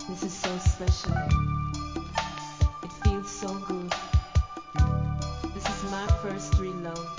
This is so special. It feels so good. This is my first real love.